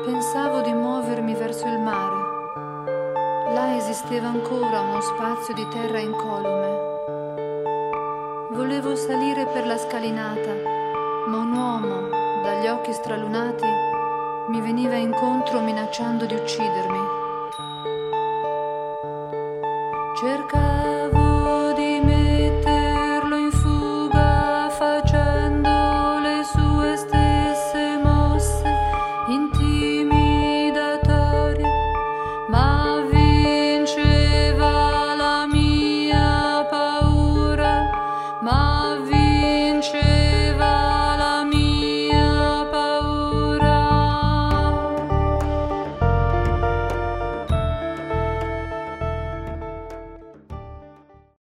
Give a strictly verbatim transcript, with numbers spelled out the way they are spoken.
Pensavo di muovermi verso il mare. Là esisteva ancora uno spazio di terra incolume. Volevo salire per la scalinata, ma un uomo, dagli occhi stralunati, mi veniva incontro minacciando di uccidermi. Cerca